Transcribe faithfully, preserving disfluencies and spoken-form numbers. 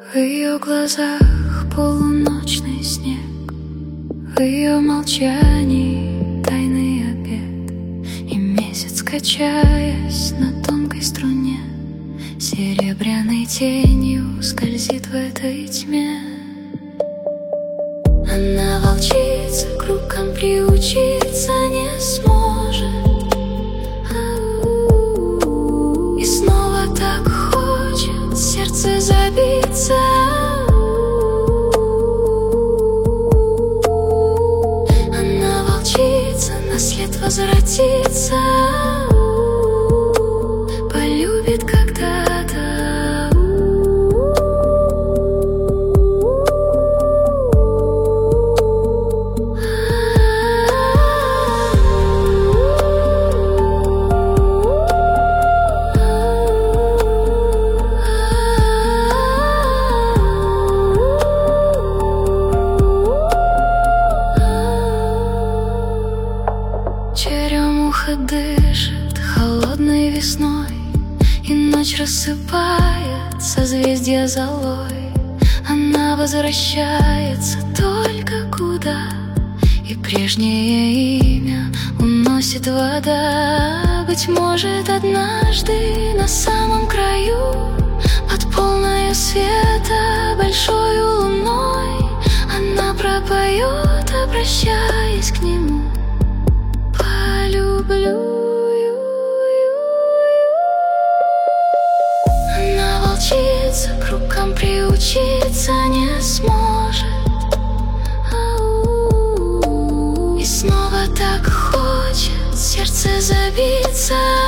В ее глазах полуночный снег, в ее молчании тайный обед. И месяц, качаясь на тонкой струне, серебряной тенью скользит в этой тьме. Она волчица, к рукам приучиться не сможет. И снова так хочет сердце забиться. Она волчица, на след возвратится, полюбит когда-то. Черемуха дышит холодной весной, и ночь рассыпает созвездия золой. Она возвращается только куда, и прежнее имя уносит вода. Быть может, однажды на самом краю, под полною света большою луной, она пропоет, обращаясь к нему: она волчица, к рукам приучиться не сможет. И снова так хочет сердце забиться.